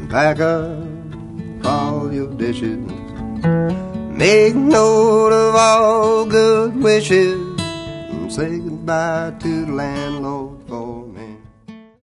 Pack up all your dishes. Make note of all good wishes. And say goodbye to the landlord.